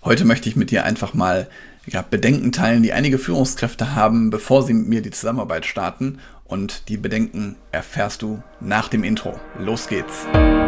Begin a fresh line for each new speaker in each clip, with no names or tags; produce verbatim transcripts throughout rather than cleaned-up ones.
Heute möchte ich mit dir einfach mal ja, Bedenken teilen, die einige Führungskräfte haben, bevor sie mit mir die Zusammenarbeit starten. Und die Bedenken erfährst du nach dem Intro. Los geht's!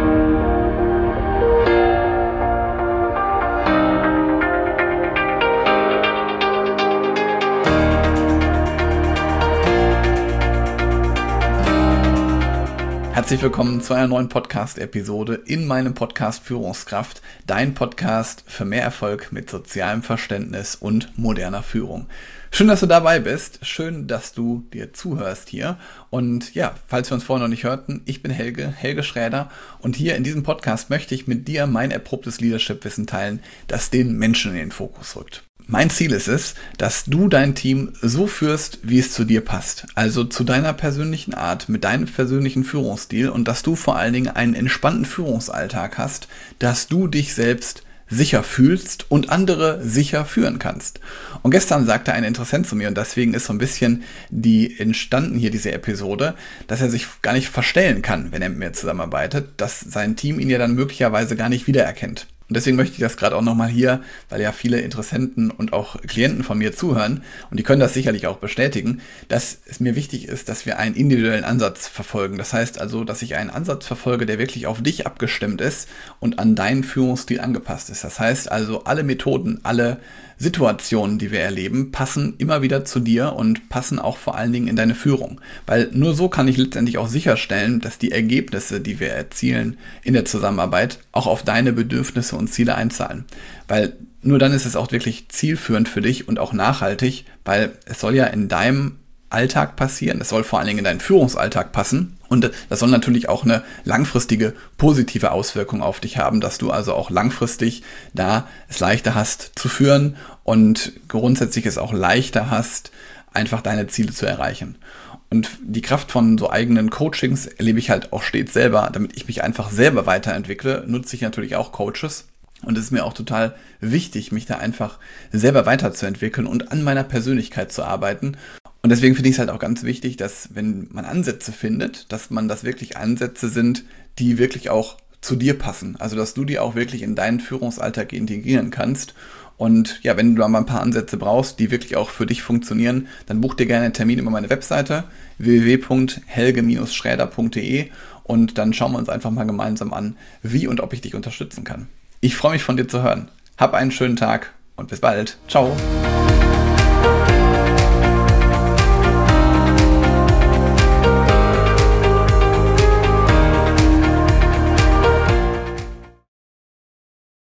Herzlich willkommen zu einer neuen Podcast-Episode in meinem Podcast Führungskraft, dein Podcast für mehr Erfolg mit sozialem Verständnis und moderner Führung. Schön, dass du dabei bist, schön, dass du dir zuhörst hier und ja, falls wir uns vorher noch nicht hörten, ich bin Helge, Helge Schräder und hier in diesem Podcast möchte ich mit dir mein erprobtes Leadership-Wissen teilen, das den Menschen in den Fokus rückt. Mein Ziel ist es, dass du dein Team so führst, wie es zu dir passt. Also zu deiner persönlichen Art, mit deinem persönlichen Führungsstil und dass du vor allen Dingen einen entspannten Führungsalltag hast, dass du dich selbst sicher fühlst und andere sicher führen kannst. Und gestern sagte ein Interessent zu mir, und deswegen ist so ein bisschen die entstanden hier diese Episode, dass er sich gar nicht verstellen kann, wenn er mit mir zusammenarbeitet, dass sein Team ihn ja dann möglicherweise gar nicht wiedererkennt. Und deswegen möchte ich das gerade auch nochmal hier, weil ja viele Interessenten und auch Klienten von mir zuhören und die können das sicherlich auch bestätigen, dass es mir wichtig ist, dass wir einen individuellen Ansatz verfolgen. Das heißt also, dass ich einen Ansatz verfolge, der wirklich auf dich abgestimmt ist und an deinen Führungsstil angepasst ist. Das heißt also, alle Methoden, alle Situationen, die wir erleben, passen immer wieder zu dir und passen auch vor allen Dingen in deine Führung. Weil nur so kann ich letztendlich auch sicherstellen, dass die Ergebnisse, die wir erzielen in der Zusammenarbeit, auch auf deine Bedürfnisse und Ziele einzahlen. Weil nur dann ist es auch wirklich zielführend für dich und auch nachhaltig, weil es soll ja in deinem Alltag passieren, es soll vor allen Dingen in deinen Führungsalltag passen und das soll natürlich auch eine langfristige positive Auswirkung auf dich haben, dass du also auch langfristig da es leichter hast zu führen und grundsätzlich es auch leichter hast, einfach deine Ziele zu erreichen. Und die Kraft von so eigenen Coachings erlebe ich halt auch stets selber, damit ich mich einfach selber weiterentwickle, nutze ich natürlich auch Coaches. Und es ist mir auch total wichtig, mich da einfach selber weiterzuentwickeln und an meiner Persönlichkeit zu arbeiten. Und deswegen finde ich es halt auch ganz wichtig, dass wenn man Ansätze findet, dass man das wirklich Ansätze sind, die wirklich auch zu dir passen. Also dass du die auch wirklich in deinen Führungsalltag integrieren kannst. Und ja, wenn du da mal ein paar Ansätze brauchst, die wirklich auch für dich funktionieren, dann buch dir gerne einen Termin über meine Webseite w w w punkt helge schräder punkt d e und dann schauen wir uns einfach mal gemeinsam an, wie und ob ich dich unterstützen kann. Ich freue mich von dir zu hören. Hab einen schönen Tag und bis bald. Ciao.